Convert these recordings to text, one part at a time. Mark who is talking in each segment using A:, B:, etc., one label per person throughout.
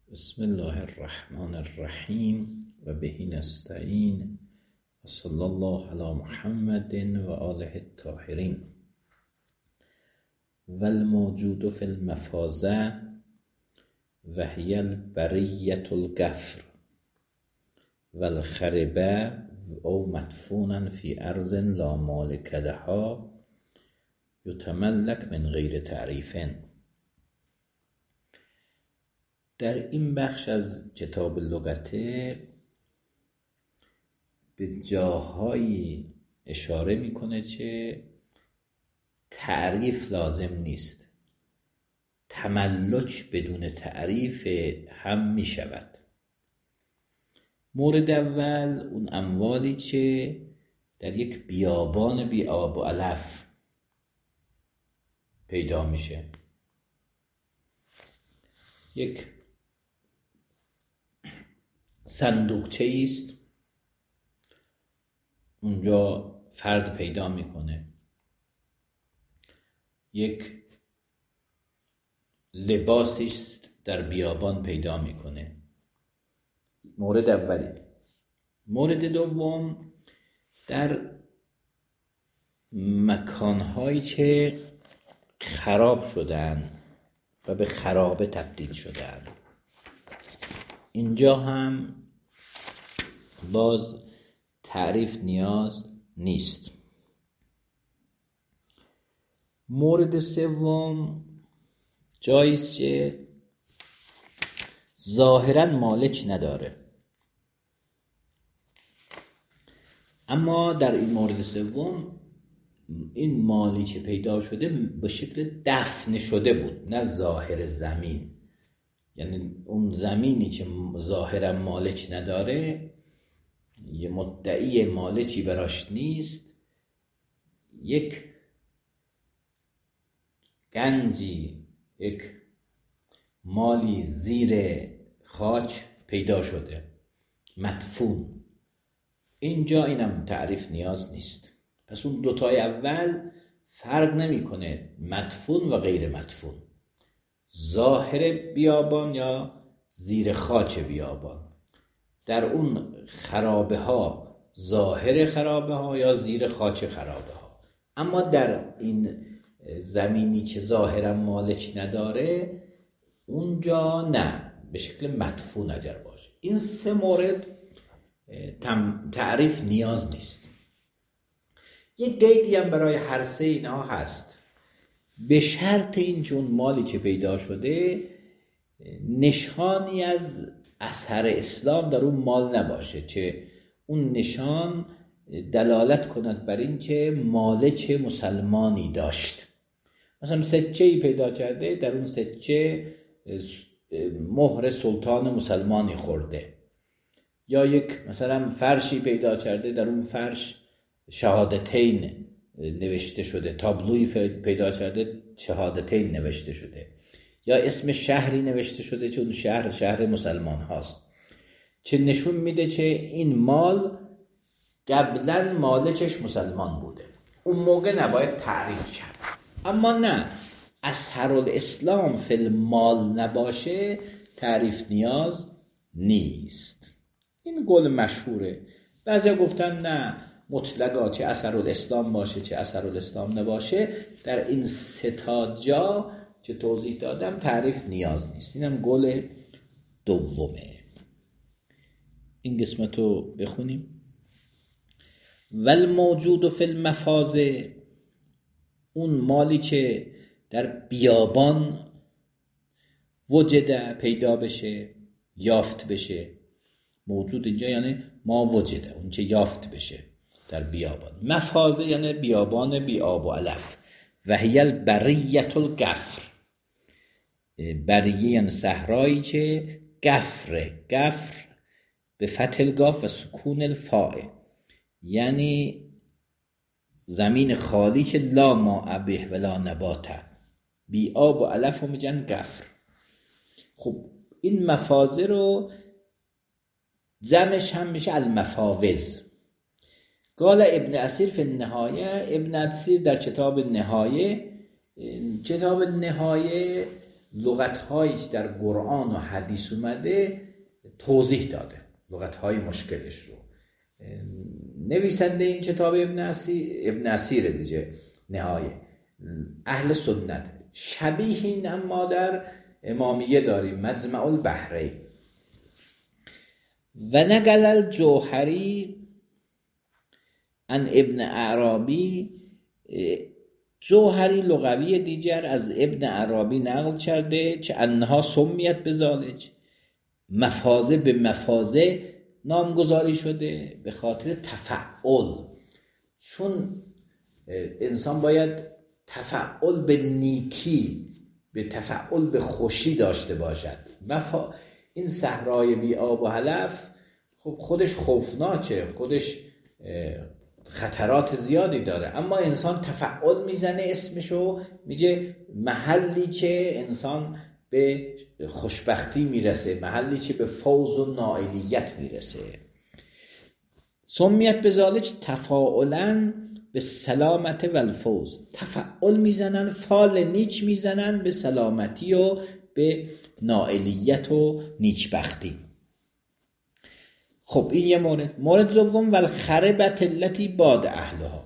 A: بسم الله الرحمن الرحیم و به نستعین و صلی الله علی محمد و آله الطاهرین. و الموجود فی المفازه و هی البریة الغفر و الخربه او مدفونا فی ارض لا مالک لها یتملک من غیر تعریف. در این بخش از کتاب لغته به جاهایی اشاره میکنه که تعریف لازم نیست، تملک بدون تعریف هم میشود. مورد اول اون اموالی که در یک بیابان بی آب و علف پیدا میشه. یک صندوقچه است، اونجا فرد پیدا میکنه. یک لباسی است در بیابان پیدا میکنه. مورد اولی. مورد دوم، در مکانهایی که خراب شدن و به خرابه تبدیل شدن، اینجا هم باز تعریف نیاز نیست. مورد سوم، جایی است که ظاهراً مالک نداره، اما در این مورد سوم این مالی که پیدا شده به شکل دفن شده بود، نه ظاهر زمین. یعنی اون زمینی که ظاهرا مالک نداره، یه مدعی مالکی براش نیست، یک گنجی، یک مالی زیر خاک پیدا شده، مدفون. اینجا اینم تعریف نیاز نیست. پس اون دوتای اول فرق نمیکنه، مدفون و غیر مدفون، ظاهر بیابان یا زیر خاک بیابان. در اون خرابه ها ظاهر خرابه ها یا زیر خاک خرابه ها. اما در این زمینی که ظاهرا مالک نداره، اونجا نه، به شکل مدفون اگر باشه. این سه مورد تعریف نیاز نیست. یک قیدی هم برای هر سه اینها هست. به شرط این چون مالی که پیدا شده نشانی از اثر اسلام در اون مال نباشه، که اون نشان دلالت کند بر این که مالک مسلمانی داشت. مثلا سکه‌ای پیدا کرده، در اون سکه مهر سلطان مسلمانی خورده، یا یک مثلا فرشی پیدا کرده، در اون فرش شهادتین نوشته شده، تابلوی پیدا کرده شهادتین نوشته شده، یا اسم شهری نوشته شده چون شهر مسلمان هاست، چه نشون میده که این مال قبلا مالکش مسلمان بوده. اون موقع نباید تعریف کرد. اما نه، اثر الاسلام فی المال نباشه، تعریف نیاز نیست. این قول مشهوره. بعضیا گفتن نه، مطلقا چه اثر الاسلام باشه چه اثر الاسلام نباشه، در این سه تا جا که توضیح دادم تعریف نیاز نیست. اینم قول دومه. این قسمت رو بخونیم. و الموجود فی المفازه، اون مالی که در بیابان وجده، پیدا بشه، یافت بشه. موجود اینجا یعنی ما وجده، اون چه یافت بشه در بیابان. مفازه یعنی بیابان بی آب و علف. و هی البریة الغفر، بریه یعنی صحرایی که غفره، غفر به فتح القاف و سکون الفاء، یعنی زمین خالی که لا ماء به ولا نبات، بی آب و علف رو میگن غفر. خب این مفازه رو جمعش هم میشه المفاوز. قال ابن اسیر فی النهایه، ابن اسیر در کتاب نهایه لغت‌هایی که در قرآن و حدیث اومده توضیح داده، لغت‌های مشکلش رو. نویسنده این کتاب ابن اسیر دیگه نهایه اهل سنت، شبیه این اما در امامیه داریم مجمع البحرین. و نقل الجوهری عن ابن عرابی، جوهری لغوی دیگر از ابن عرابی نقل کرده که انها سمیت بذالک، مفازه به مفازه نامگذاری شده به خاطر تفعل، چون انسان باید تفعل به نیکی، به تفعل به خوشی داشته باشد. این صحرای بی آب و علف خب خودش خوفناکه، خودش خطرات زیادی داره، اما انسان تفعل میزنه اسمشو، میگه محلی که انسان به خوشبختی میرسه، محلی که به فوز و نائلیت میرسه. سمیت بذالک تفاعلا به سلامت و الفوز، تفعل میزنن، فال نیک میزنن به سلامتی و به نائلیت و نیکبختی. خب این یه مورد دوم، والخربت التي باد اهلها،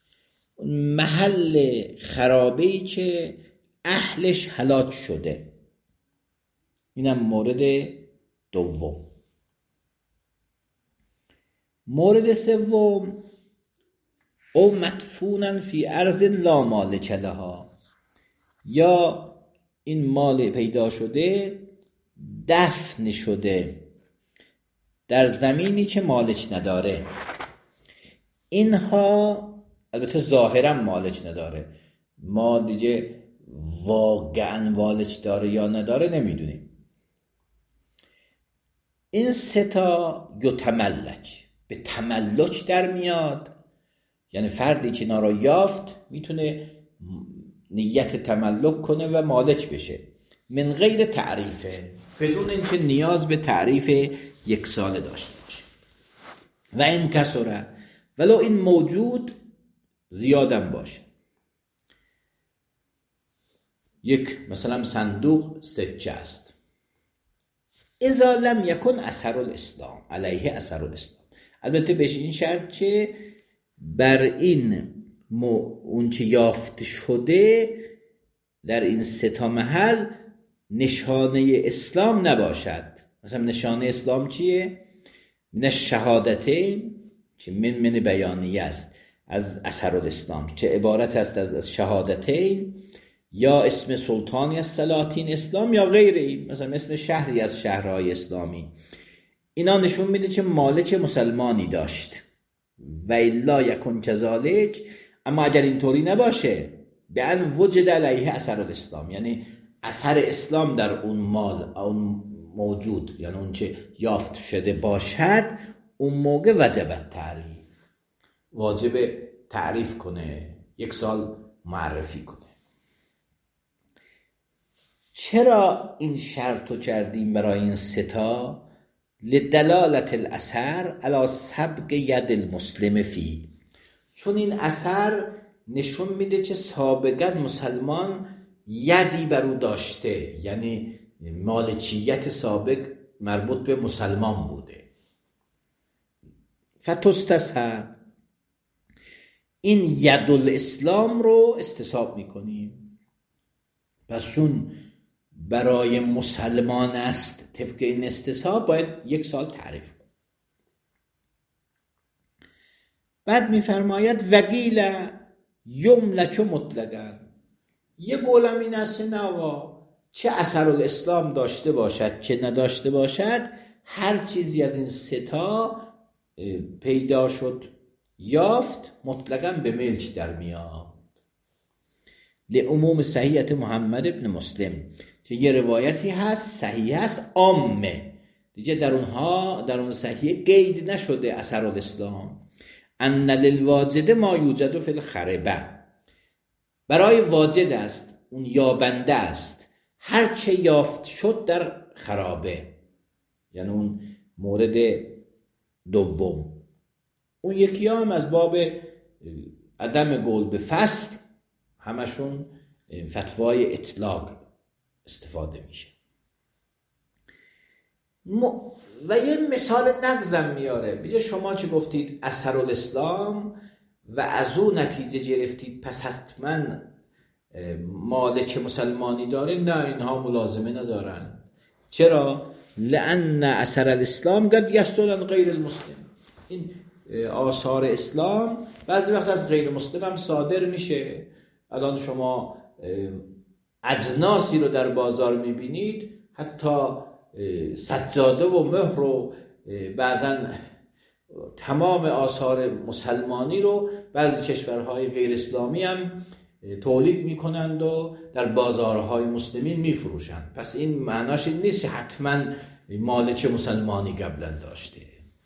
A: محل خرابه‌ای که اهلش هلاک شده. اینم مورد دوم. مورد سوم، او مدفونن فی ارض لا مالک لها، یا این مال پیدا شده دفن شده در زمینی که مالک نداره. اینها البته ظاهرا مالک نداره، ما دیگه واقعا مالک داره یا نداره نمیدونیم. این سه تا یتملک، به تملک در میاد، یعنی فردی که اینا رو یافت میتونه نیت تملک کنه و مالک بشه، من غیر تعریفه، بدون اینکه نیاز به تعریف یک ساله داشته باشه. و این کسره، ولو این موجود زیادم باشه. یک مثلا صندوق سکه است، اذا لم یکن اثر الاسلام علیه اثر الاسلام، البته بهش این شرط که بر این اون چه یافت شده در این سه تا محل نشانه اسلام نباشد. مثلا نشانه اسلام چیه؟ من شهادتین، که من بیانیه است از اثر الاسلام، چه عبارت است از شهادتین، یا اسم سلطانی از سلاطین اسلام، یا غیر این، مثلا اسم شهری از شهرهای اسلامی. اینا نشون میده که مالک مسلمانی داشت. و الا یکن کذالک، اما اگر اینطوری نباشه، به ان وجد علیه اثر الاسلام، یعنی اثر اسلام در اون مال، اون موجود، یعنی اون چه یافت شده باشد، اون موقع وجب تعریف، واجب تعریف کنه، یک سال معرفی کنه. چرا این شرطو کردیم برای این سه تا؟ لدلالت الاثر علی سبق ید المسلم فی، چون این اثر نشون میده که سابقا مسلمان یدی بر او داشته، یعنی مالکیت سابق مربوط به مسلمان بوده. فتستسهر، این ید الاسلام رو استصحاب میکنیم، پس چون برای مسلمان است طبق این استصحاب باید یک سال تعریف کنیم. بعد میفرماید وقیل یملک مطلقاً، یه قولم این است نوا چه اثر الاسلام داشته باشد چه نداشته باشد، هر چیزی از این سه تا پیدا شد یافت مطلقاً به ملک در میاد. لعموم صحیحت محمد ابن مسلم، که یه روایتی هست صحیح هست عامه دیگه، در اون صحیح قید نشده اثر الاسلام. ان للواجد ما یوجد فی الخربه، برای واجد است، اون یابنده است، هر چه یافت شد در خرابه، یعنی اون مورد دوم. اون یکی هم از باب عدم قول به فصل، همشون فتوای اطلاق استفاده میشه. و یه مثال نگزم میاره، میگه شما که گفتید اثرالاسلام و از اون نتیجه گرفتید پس حتما مالک مسلمانی داره. نه، اینها ملازمه ندارن. چرا؟ لأن اثر الاسلام قد یصدر عن غیر المسلم. این آثار اسلام بعضی وقت از غیر مسلم هم صادر میشه. الان شما اجناسی رو در بازار میبینید، حتی سجاده و مهر و بعضا تمام آثار مسلمانی رو بعضی کشورهای غیر اسلامی هم تولید میکنند و در بازارهای مسلمین میفروشند. پس این معناش نیست حتما مالک مسلمانی قبلا داشته.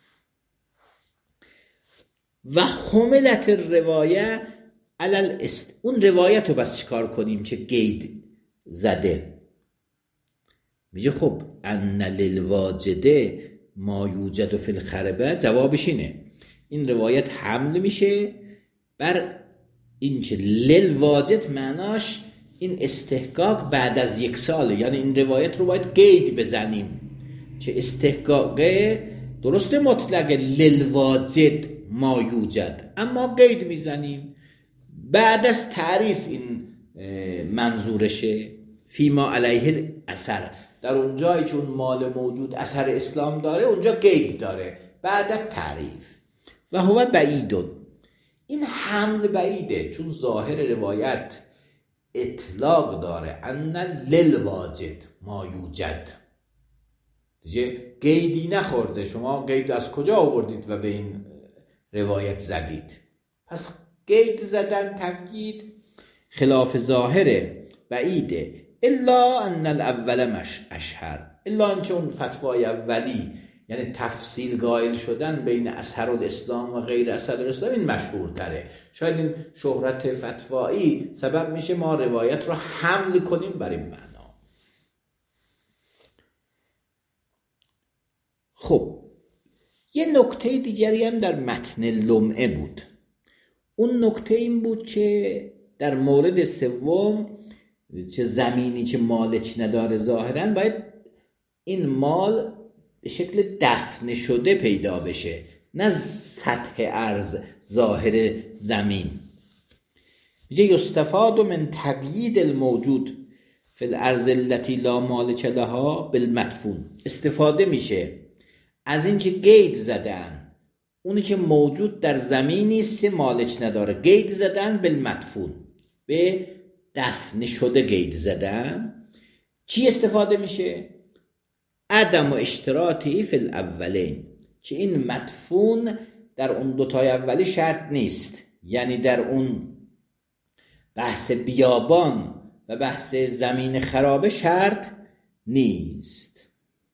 A: و حملت الروایه اون روایت رو بس چیکار کنیم که قید زده؟ میگه خب ان للواجده ما یوجد فی الخربه. جوابش اینه، این روایت حمل میشه بر این که للواجد معناش این استحقاق بعد از 1 ساله. یعنی این روایت رو باید قید بزنیم که استحقاق درسته مطلق للواجد ما یوجد، اما قید میزنیم بعد از تعریف این منظورشه. فیما علیه اثر، در اونجایی که اون مال موجود اثر اسلام داره اونجا قید داره بعد از تعریف. و هو بعیدون، این حمل بعیده چون ظاهر روایت اطلاق داره ان للواجد ما یوجد. دیگه قیدی نخورده. شما قید از کجا آوردید و به این روایت زدید؟ پس قید زدن تقیید خلاف ظاهر بعیده. الا ان الاول اشهر، الا اینکه اون فتوای اولی یعنی تفصیل قائل شدن بین اثر الاسلام و غیر اثر الاسلام این مشهورتره. شاید این شهرت فتوایی سبب میشه ما روایت رو حمل کنیم بر این معنا. خب یه نکته دیگری هم در متن لمعه بود. اون نکته این بود که در مورد سوم چه زمینی که مالک نداره ظاهرا باید این مال به شکل دفن شده پیدا بشه، نه سطح ارض ظاهر زمین. میگه یستفاد من تقیید الموجود فی الارض التي لا مالک لها بالمدفون. استفاده میشه از این که قید زدن اونی که موجود در زمینی است مالک نداره، قید زدن بالمدفون، به دفن شده قید زدن. چی استفاده میشه؟ عدم و اشتراطی فی الاولین، که این مدفون در اون دوتای اولی شرط نیست. یعنی در اون بحث بیابان و بحث زمین خرابه شرط نیست.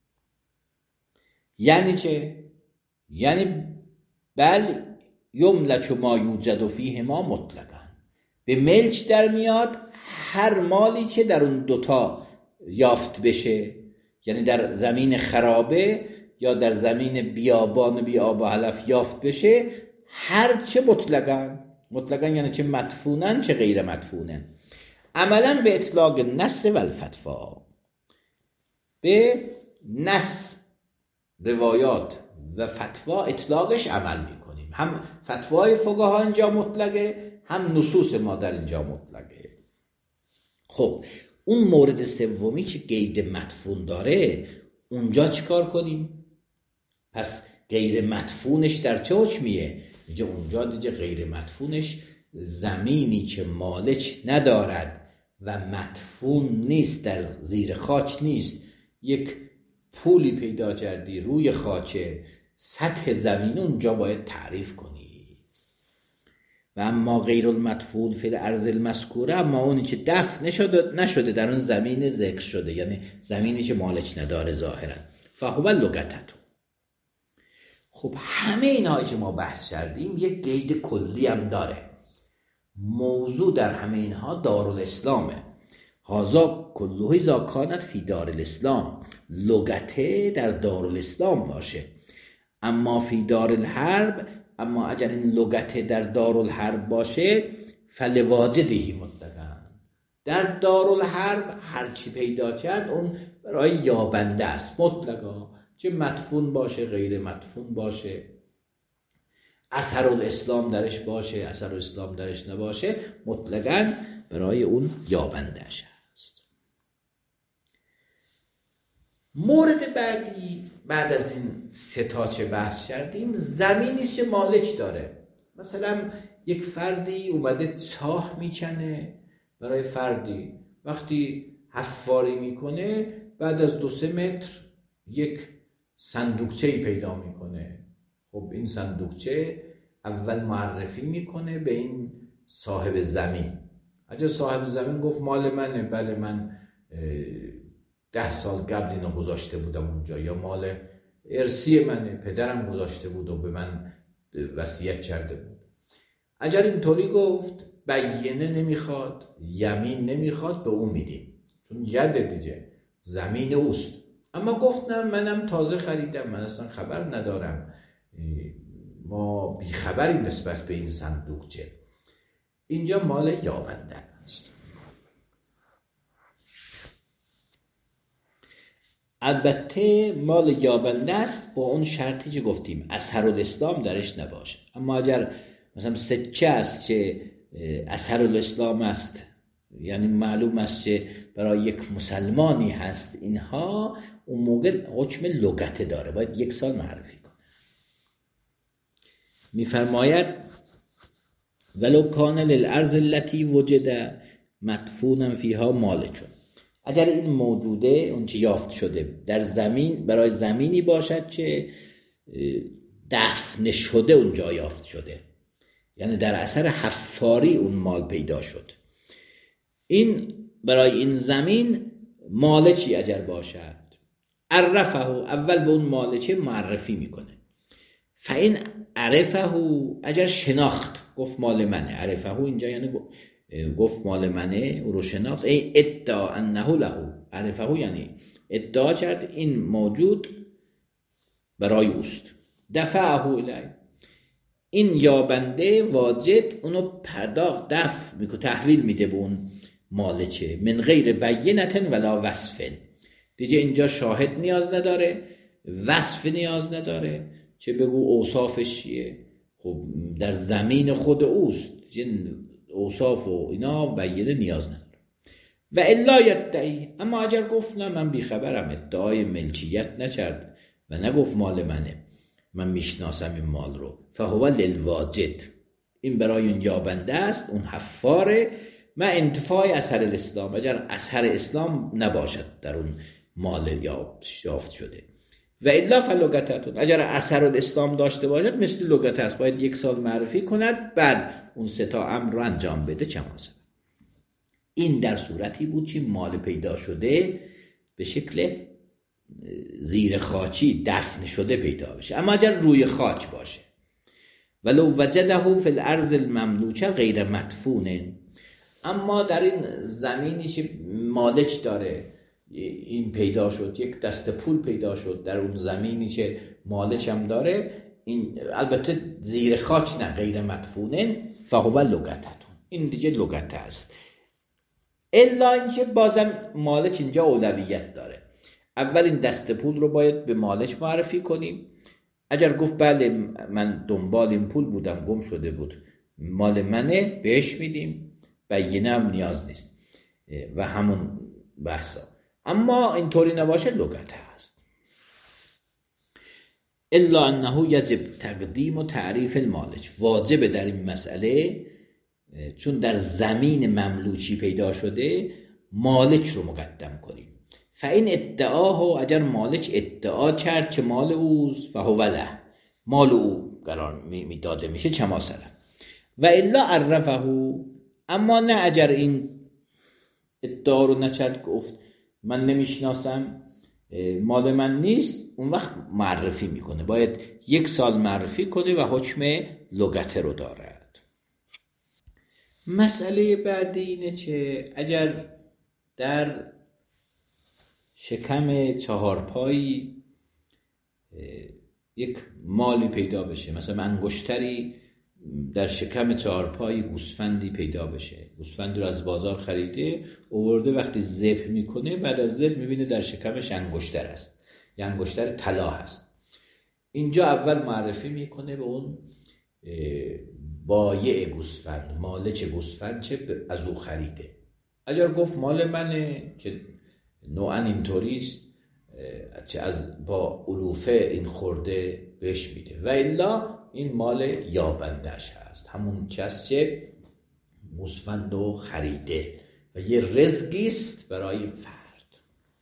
A: یعنی چه؟ یعنی بل یملک ما یوجد فیه ما مطلقا، به ملک در میاد هر مالی که در اون دوتا یافت بشه، یعنی در زمین خرابه یا در زمین بیابان بی آب و علف یافت بشه، هر چه مطلقاً یعنی چه مدفونن چه غیر مدفونن. عملاً به اطلاق نص و الفتوا، به نص روایات و فتوا اطلاقش عمل میکنیم. هم فتوای فقها اینجا مطلقه، هم نصوص ما در اینجا مطلقه. خب اون مورد سومی که قید مدفون داره اونجا چیکار کنیم؟ پس غیر مدفونش در چه حکمیه؟ میگه اونجا دیگه غیر مدفونش زمینی که مالک ندارد و مدفون نیست، در زیر خاک نیست، یک پولی پیدا کردی روی خاک سطح زمین، اونجا باید تعریف کنی. و اما غیر المدفون فی الارض المذکوره، اما اونی که دفن نشده در اون زمین ذکر شده، یعنی زمینی که مالک نداره ظاهرا، فهو لغتتو. خب همه اینهایی که ما بحث کردیم یک قید کلی هم داره. موضوع در همه اینها دارالاسلامه. هازا کلوه اذا کانت فی دارالاسلام، لغته در دارالاسلام باشه. اما فی دارالحرب، اما اگر این لغته در دارالحرب باشه، فلواجدهی مطلقاً، در دارالحرب هرچی پیدا کرد اون برای یابنده است مطلقا، چه مدفون باشه غیر مدفون باشه، اثرالاسلام درش باشه اثرالاسلام درش نباشه، مطلقا برای اون یابندهش هست. مورد بعدی بعد از این سه تا چه بحث کردیم، زمینیست که مالک داره. مثلا یک فردی اومده چاه میکنه برای فردی، وقتی حفاری میکنه بعد از 2-3 متر یک صندوقچه‌ای پیدا میکنه. خب این صندوقچه اول معرفی میکنه به این صاحب زمین. اگه صاحب زمین گفت مال منه، بله من 10 سال قبل اینو گذاشته بودم اونجا، یا مال ارثی منه پدرم گذاشته بود و به من وصیت کرده بود. اگر اینطوری گفت بیینه نمیخواد، یمین نمیخواد، به اون میدیم، چون ید دیگه زمین اوست. اما گفتم منم تازه خریدم، من اصلا خبر ندارم، ما بیخبریم نسبت به این صندوقچه، اینجا مال یابنده است. البته مال یابنده است با اون شرطی که گفتیم اثرالاسلام درش نباشه. اما اگر مثلا سکه است که اثرالاسلام است، یعنی معلوم است که برای یک مسلمانی هست، اینها اون موقع حکم لغت داره، باید 1 سال معرفی کنه. میفرماید ولو کان للارض التي وجد مدفونا فيها مالک، اگر این موجوده اون چه یافت شده در زمین برای زمینی باشد که دفن شده اونجا یافت شده، یعنی در اثر حفاری اون مال پیدا شد، این برای این زمین مالکی اگر باشد عرفه، اول به اون مالکه معرفی میکنه. فاین عرفه، اگر شناخت گفت مال منه، عرفه اینجا یعنی گفت مال منه او رو شناخت، ای ادعا انه له، عرفه یعنی ادعا کرد این موجود برای اوست، دفعه الی، این یابنده واجد اونو پرداخت دفع میکنه، تحویل میده به اون مالکه، من غیر بینه ولا وصف، دیگه اینجا شاهد نیاز نداره، وصف نیاز نداره، چه بگو اوصافش چیه، خب در زمین خود اوست، اوصاف و اینا بینه نیاز نداره. و الا یدعی، اما اگر گفت نه من بیخبرم، ادعای ملکیت نکرد و نگفت مال منه، من میشناسم این مال رو، فهو للواجد، این برای اون یابنده است، اون حفاره، ما انتفاع اثر الاسلام، اگر اثر اسلام نباشد در اون مال یافت شده. و الا فلغتتون، اگر اثر الاسلام داشته باشد مثل لغت است، باید 1 سال معرفی کند، بعد اون 3 تا امر رو انجام بده. چماسه این در صورتی بود که مال پیدا شده به شکل زیر خاکی دفن شده پیدا بشه. اما اگر روی خاک باشه، ولو وجده فی الارض المملوکه غیر مدفون، اما در این زمینی که مالک داره این پیدا شد، یک دست پول پیدا شد در اون زمینی که مالک هم داره، این البته زیر خاک نه، غیر مدفونه، فهو لغتتون، این دیگه لغت است. الا اینکه بازم مالک اینجا اولویت داره، اول این دست پول رو باید به مالک معرفی کنیم. اگر گفت بله من دنبال این پول بودم گم شده بود مال منه، بهش میدیم، بینه هم نیاز نیست و همون بحثا. اما اینطوری نباشه لغت هست. الا انه یجب تقدیم و تعریف المالک، واجب در این مسئله، چون در زمین مملوکی پیدا شده، مالک رو مقدم کنیم. فاین ادعاه، اگر مالک ادعا کرد که مال اوست، فهو له، مال او قرار میداده میشه، چما سلم. و الا عرفه، اما نه اگر این ادعا رو نکرد، گفت من نمیشناسم مال من نیست، اون وقت معرفی میکنه، باید 1 سال معرفی کنه و حکم لغت رو دارد. مسئله بعدی اینه که اگر در شکم 4 پایی یک مالی پیدا بشه، مثلا انگشتری در شکم چهارپای گوسفندی پیدا بشه. گوسفندی رو از بازار خریده آورده، وقتی ذبح میکنه بعد از ذبح میبینه در شکمش انگشتر است، یه انگشتر طلا هست. اینجا اول معرفی میکنه به اون بایع گوسفند، مالک گوسفند چه از او خریده. اگر گفت مال منه که نوعا اینطوریست، چه از با علوفه این خورده بهش میده، و الا این مال یابندش هست، همون کس که گوسفند رو خریده و یه رزقیست برای فرد.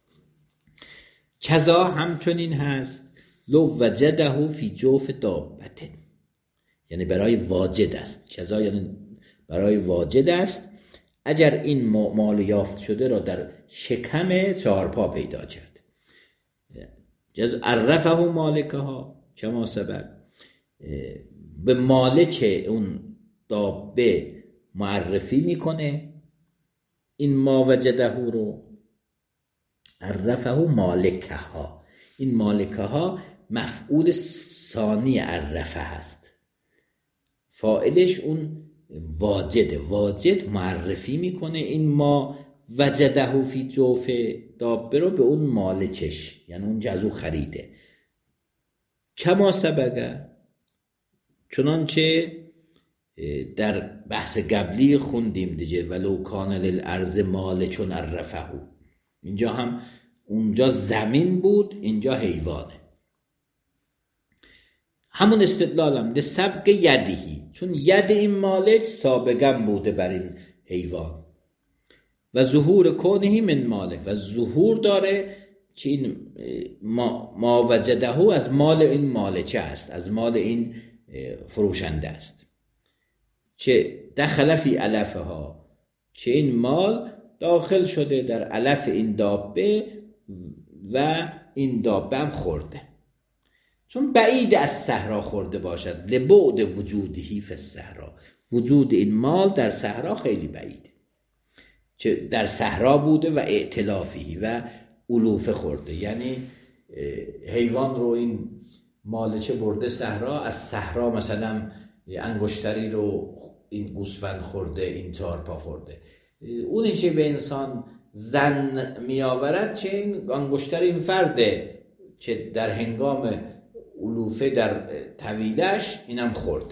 A: کذا همچنین هست لو وجده فی جوف دابته، یعنی برای واجد است. کذا یعنی برای واجد است، اگر این مال یافت شده را در شکم چهارپا پیدا کرد. عرفه مالکها کما سبق، به مالک اون دابه معرفی میکنه این ما وجده رو. عرفه مالکها، این مالکها مفعول ثانی عرفه هست، فاعلش اون واجده. واجد معرفی میکنه این ما وجده فی جوف دابه رو به اون مالکش، یعنی اون جزو خریده. کما سبقه، چنانچه در بحث قبلی خوندیم دیگه، ولو کان للارض مالکون عرفه. اینجا هم اونجا زمین بود، اینجا حیوانه. همون استدلالم ده سبق یدهی، چون ید این مالک سابقا بوده بر این حیوان، و ظهور کونهی من مالک، و ظهور داره که این ما وجده از مال این مالکه است، از مال این فروشنده است. چه دخل فی علفه ها، چه این مال داخل شده در علف این دابه و این دابه هم خورده، چون بعید از صحرا خورده باشد. لبعد وجودهی فی الصحرا، وجود این مال در صحرا خیلی بعیده، چه در صحرا بوده و ائتلافی و علوفه خورده، یعنی حیوان رو این مالچه برده صحرا، از صحرا مثلا انگشتری رو این گوسفند خورده، این چهارپا خورده. اونی که به انسان زن می آورد چه این انگشتر این فرده که در هنگام علوفه در طویلش اینم خورده.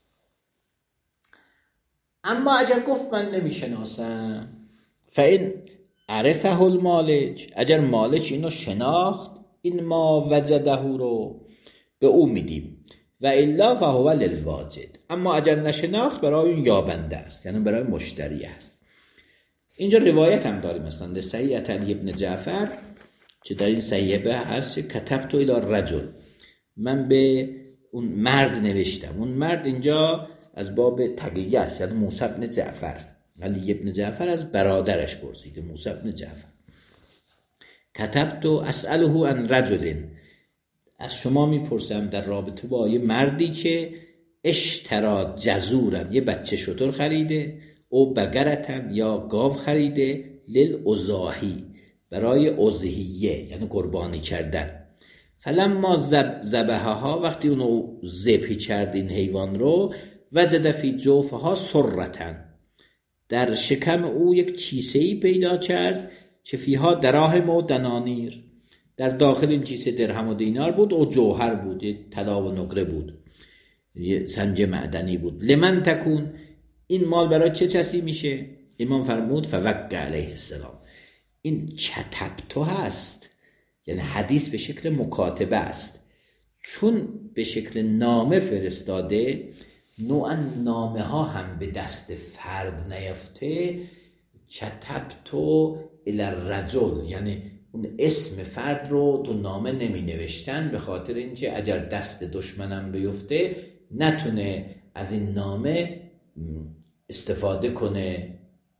A: اما اگر گفت من نمی شناسم، فاین عرفه المالک، اگر مالک اینو شناخت، این ما وجده رو به او میدیم، و الا فهو للواجد، اما اگر نشناخت برای اون یابنده است، یعنی برای مشتری است. اینجا روایت هم داریم مثلا صحیح علی ابن جعفر که در این صحیحه هست کتبت الی الرجل، من به اون مرد نوشتم. اون مرد اینجا از باب تقیه است، یعنی موسی بن جعفر. علی ابن جعفر از برادرش پرسیده، موسی بن جعفر. کتبت اسأله عن رجل، از شما میپرسم در رابطه با یه مردی که اشترا جزورن، یه بچه شتر خریده، او بقرتن یا گاو خریده، للعضاحی، برای اضحیه یعنی قربانی کردن. فلما ذبحها، وقتی اونو ذبح کرد این حیوان رو، وجد فی جوفها سرتن، در شکم او یک کیسه‌ای پیدا کرد که فیها دراهم و دنانیر، در داخل این کیسه درهم و دینار بود و جوهر بود، طلا و نقره بود، سنج معدنی بود. لمن تکون، این مال برای چه کسی میشه؟ امام فرمود فوقع علیه السلام، این کتبتو هست، یعنی حدیث به شکل مکاتبه است، چون به شکل نامه فرستاده، نوعا نامه ها هم به دست فرد نیفته. کتبتو الی الرجل، یعنی اون اسم فرد رو تو نامه نمی نوشتن، به خاطر اینکه اگر دست دشمنم بیفته نتونه از این نامه استفاده کنه.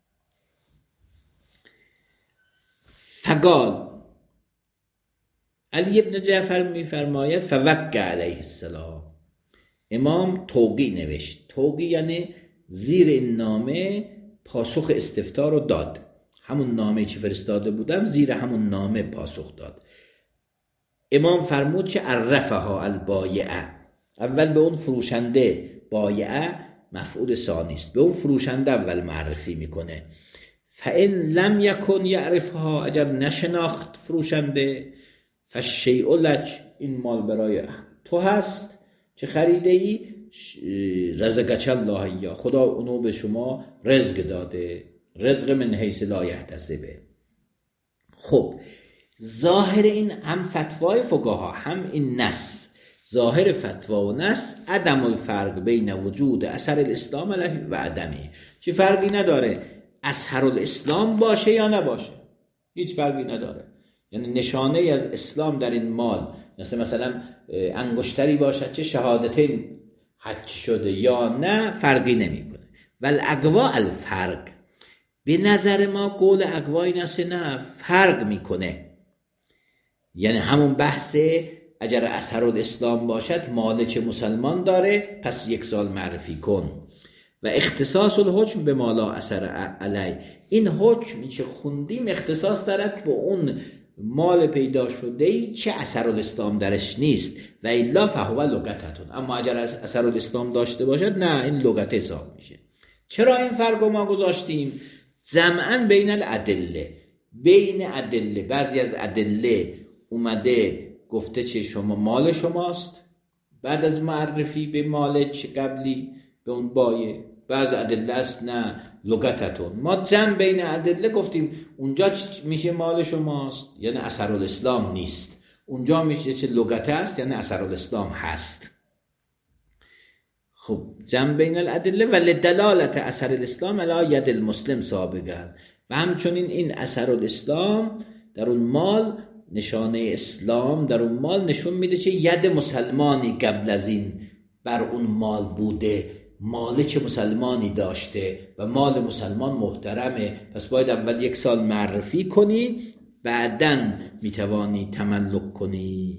A: فقال، علی ابن جعفر میفرماید فوقع علیه السلام، امام توقیع نوشت. توقیع یعنی زیر این نامه پاسخ استفتار رو داد، همون نامه چی فرستاده بودم زیر همون نامه پاسخ داد. امام فرمود که عرفها البایعه، اول به اون فروشنده بایعه مفعول ثانی است، به اون فروشنده اول معرفی میکنه. فإن لم یکن یعرفها، اگر نشناخت فروشنده، فالشیء لک، این مال برای تو هست چه خریده ای، رزقک الله ایا، خدا اونو به شما رزق داده، رزق من حیث لا یحتسبه. خب ظاهر این هم فتوای فقها هم این نص، ظاهر فتوا و نص عدم الفرق بین وجود اثر الاسلام علیه و عدمی، چه فرقی نداره اثر الاسلام باشه یا نباشه، هیچ فرقی نداره. یعنی نشانه از اسلام در این مال مثلا انگشتری باشد چه شهادتین حج شده یا نه فرقی نمیکنه. والاقوا الفرق، به نظر ما قول اقوا این است نه فرق میکنه، یعنی همون بحث اگر اثر الاسلام باشد مالک مسلمان داره پس 1 سال معرفی کن. و اختصاص الحکم به مالا اثر علی، این حکم که خوندیم اختصاص دارد به اون مال پیدا شده‌ای که اثر الاسلام درش نیست، و الا فهو لغتتون، اما اگر اثر الاسلام داشته باشد نه این لغت حساب میشه. چرا این فرق رو ما گذاشتیم؟ جمعاً بین الادله، بین ادله، بعضی از ادله اومده گفته چه شما مال شماست بعد از معرفی به مالک قبلی به اون بایه، بعض ادله است نه لغتتون. ما جمع بین ادله گفتیم اونجا میشه مال شماست یعنی اثر الاسلام نیست، اونجا میشه چه لغت است یعنی اثر الاسلام هست. خب جمع بین الادله و لدلالت اثر الاسلام علی ید المسلم سابقا، و همچنین این اثر الاسلام در اون مال، نشانه اسلام در اون مال نشون میده که ید مسلمانی قبل از این بر اون مال بوده، مالک مسلمانی داشته و مال مسلمان محترمه، پس باید اول 1 سال معرفی کنی بعداً میتوانی تملک کنی.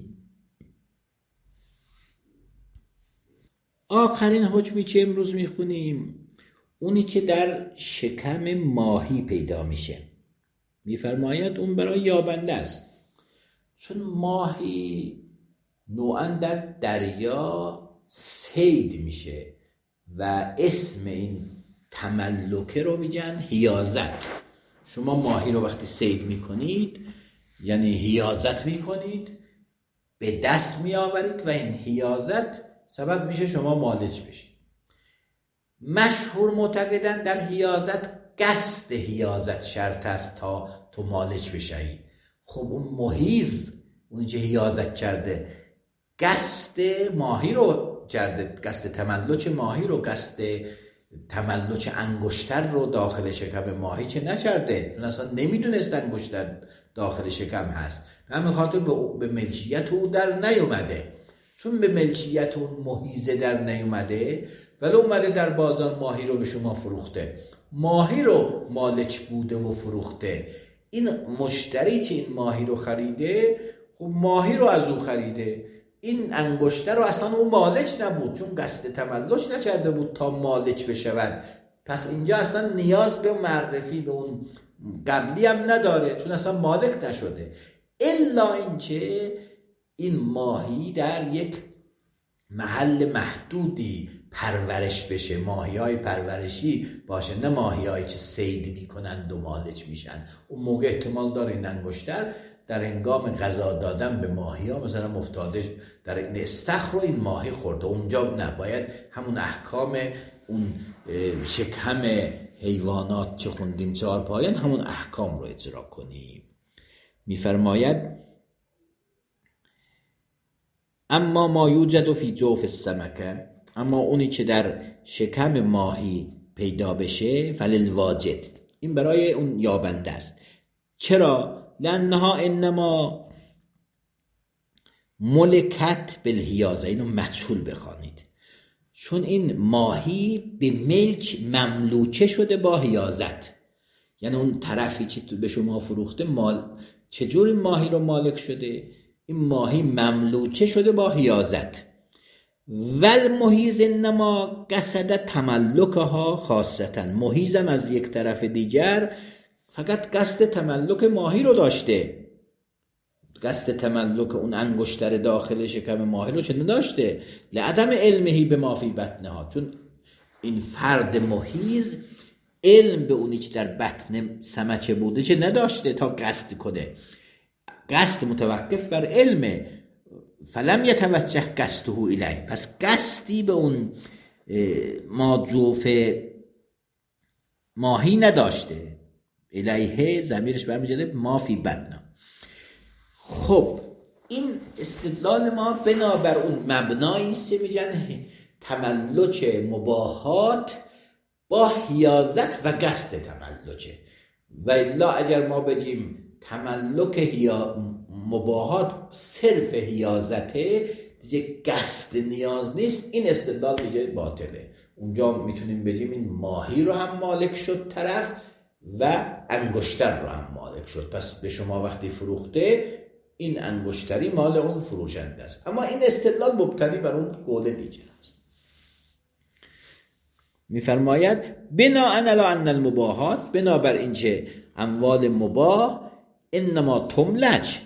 A: آخرین حکمی که امروز میخونیم اونی که در شکم ماهی پیدا میشه. میفرماید اون برای یابنده است، چون ماهی نوعاً در دریا صید میشه و اسم این تملکه رو میگن حیازت. شما ماهی رو وقتی صید میکنید یعنی حیازت میکنید، به دست میآورید و این حیازت سبب میشه شما مالک بشید. مشهور معتقدن در حیازت قصد حیازت شرط است تا تو مالک بشی. خب اون محیز، اون که حیازت کرده قصد ماهی رو کرده، قصد تملک ماهی رو، قصد تملک انگشتر رو داخل شکم ماهی که نکرده، چون اصلا نمیدونست انگشتر داخل شکم هست، همین خاطر به ملکیت او در نیومده. چون به ملکیت اون محیزه در نیومده ولی اومده در بازار ماهی رو به شما فروخته، ماهی رو مالک بوده و فروخته. این مشتری که این ماهی رو خریده خب ماهی رو از او خریده، این انگشتر رو اصلا اون مالک نبود چون قصد تملک نکرده بود تا مالک بشود، پس اینجا اصلا نیاز به معرفی به اون قبلی هم نداره چون اصلا مالک نشده، الا اینکه این ماهی در یک محل محدودی پرورش بشه، ماهی های پرورشی باشه، نه ماهی هایی که صید میکنند و مالک میشن. اون موقع احتمال داره این انگشتر در هنگام غذا دادن به ماهی ها مثلا افتاده در این استخر رو این ماهی خورده، اونجا نباید همون احکام اون شکم حیوانات چه خوندیم 4 پایان همون احکام رو اجرا کنیم. میفرماید اما ما یوجد فی جوف السمکه، اما اونی که در شکم ماهی پیدا بشه فللواجد، این برای اون یابنده است. چرا؟ لانها انما ملکت بالحیازه، اینو مجهول بخوانید، چون این ماهی به ملک مملوکه شده با حیازت، یعنی اون طرفی که به شما فروخته چجور این ماهی رو مالک شده؟ این ماهی مملوکه شده با حیازت. والمحیز انما قصد تملکها خاصتا، محیزم از یک طرف دیگر فقط قصد تملک ماهی رو داشته، قصد تملک اون انگشتر داخل شکم ماهی رو چه نداشته؟ لعدم علمهی به ما فی بطنها، چون این فرد محیز علم به اونی که در بطن سمکه بوده چه نداشته تا قصد کنه. قصد متوقف بر علمه. فلم یتوجه قصده الیه، پس قصدی به اون ماجوف ماهی نداشته. الیه ضمیرش برمیگرده ما فی بطنها. خب این استدلال ما بنابر اون مبنایی است که میگن تملک مباحات با حیازت و قصد تملکه. و الا اگر ما بگیم تملک مباحات صرف حیازته دیگه قصد نیاز نیست، این استدلال دیگه باطله. اونجا میتونیم بگیم این ماهی رو هم مالک شد طرف و انگشتر رو هم مالک شد، پس به شما وقتی فروخته این انگشتری مال اون فروشنده است. اما این استدلال مبتنی بر اون قول دیگر است. میفرماید بناء علی ان المباحات، بنابر اینکه اموال مباح انما تملک،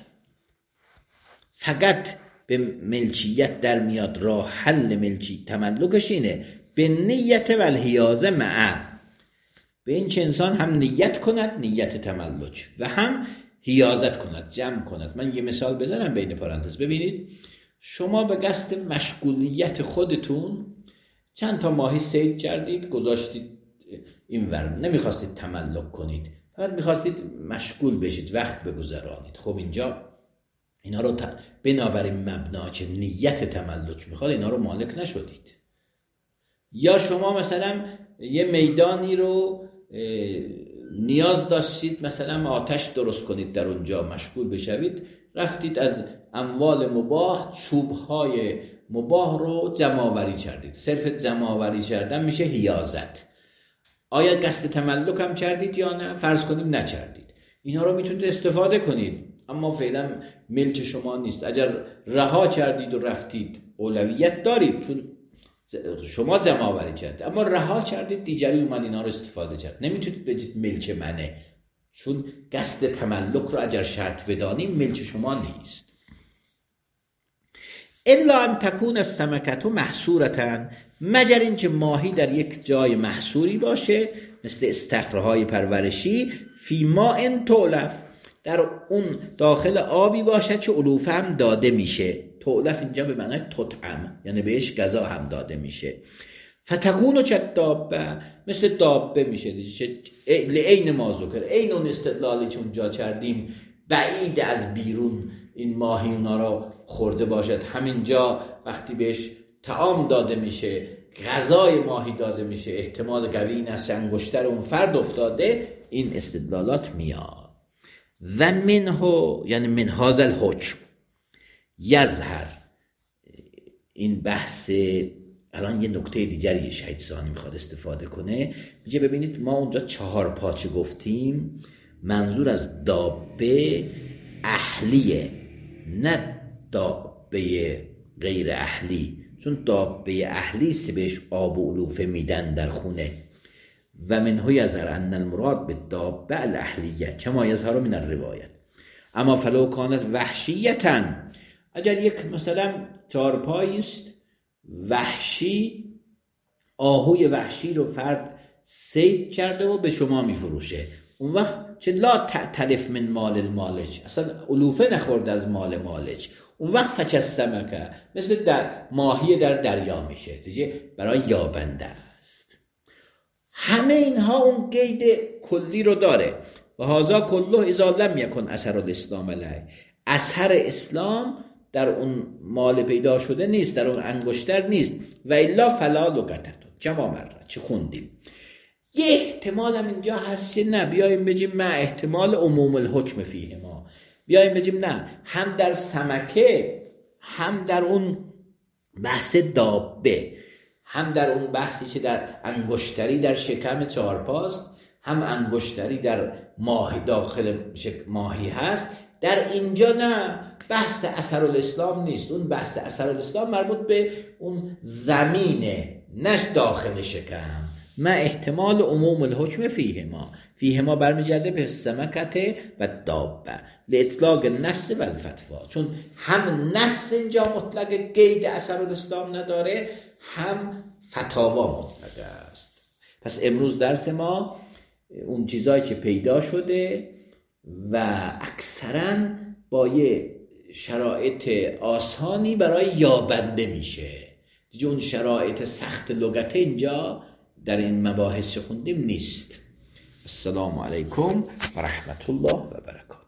A: فقط به ملکیت در میاد، راه حل ملکی تملکش اینه به نیت و الحیازه معه، به این که انسان هم نیت کند، نیت تملک، و هم حیازت کند، جمع کند. من یه مثال بزنم بین پرانتز. ببینید شما به قصد مشغولیت خودتون چند تا ماهی صید کردید گذاشتید اینور، نمیخواستید تملک کنید، فقط میخواستید مشغول بشید، وقت بگذرانید. خب اینجا اینا رو بنابراین مبنا که نیت تملک میخواد اینا رو مالک نشدید. یا شما مثلا یه میدانی رو نیاز داشتید مثلا آتش درست کنید در اونجا، مشغول بشوید، رفتید از اموال مباح چوبهای مباح رو جمع‌آوری کردید. صرف جمع‌آوری کردن میشه حیازت. آیا قصد تملک هم کردید یا نه؟ فرض کنیم نکردید. اینا رو میتونید استفاده کنید اما فعلا ملک شما نیست. اگر رها کردید و رفتید اولویت دارید چون شما جمع آوری کردید، اما رها کردید دیگری اومد اینا رو استفاده کرد، نمیتونید بگید ملک منه، چون قصد تملک رو اگر شرط بدانیم ملک شما نیست. الا ان تکون السمکه محصورة، مگر اینکه ماهی در یک جای محصوری باشه مثل استخرهای پرورشی، فی ماء تؤلف، در اون داخل آبی باشه که علوفه هم داده میشه. تؤلف اینجا به معنی تطعم، یعنی بهش غذا هم داده میشه. فتکونو کالدابه، مثل دابه میشه. لعین ما ذکر، عین اون استدلالی که اونجا کردیم، بعید از بیرون این ماهی اونا رو خورده باشد، همینجا وقتی بهش طعام داده میشه، غذای ماهی داده میشه، احتمال قوی این است انگشتر اون فرد افتاده. این استدلالات میاد. و منه، یعنی من هذا الحکم یظهر، این بحث الان یه نکته دیگری شهید ثانی میخواد استفاده کنه. میگه ببینید ما اونجا 4 پاچه گفتیم، منظور از دابه اهلیه، نه دابه غیر اهلی، چون دابه اهلی است بهش آب و علوفه میدن در خونه. و منه یظهر ان المراد بالدابه الاهلیه کما یظهر من الروایت. اما فلو کانت وحشیتا، اگر یک مثلا 4 پایی است وحشی، آهوی وحشی رو فرد صید کرده و به شما میفروشه، اون وقت چه لا تلف من مال المالک، اصلا علوفه نخورد از مال مالک، اون وقت فچ السمکه، مثل در ماهی در دریا میشه دیگه، برای یابنده است. همه اینها اون قید کلی رو داره. و هذا کله اذا لم یکن اثر الاسلام علیه، اثر اسلام در اون مال پیدا شده نیست، در اون انگشتر نیست. و الا فلا لغتت، کما مره چه خوندیم. یه احتمال هم اینجا هست که نه بیاییم بگیم ما احتمال عموم الحکم فیه، ما بیاییم بگیم نه، هم در سمکه، هم در اون بحث دابه، هم در اون بحثی که در انگشتری در شکم 4 پاست، هم انگشتری در ماهی داخل ماهی هست، در اینجا نه بحث اثر الاسلام نیست. اون بحث اثر الاسلام مربوط به اون زمینه، نه داخل شکم، ما احتمال عموم الحکم فیهما برمیگرده به سمکته و دابه لاطلاق النص و الفتوا، چون هم نص اینجا مطلق قید اثرالاسلام نداره، هم فتاوا مطلق است. پس امروز درس ما اون چیزایی که پیدا شده و اکثرا با یه شرایط آسانی برای یابنده میشه دیگه، اون شرایط سخت لغت اینجا در این مباحث خوندیم نیست. السلام علیکم و رحمت الله و برکاته.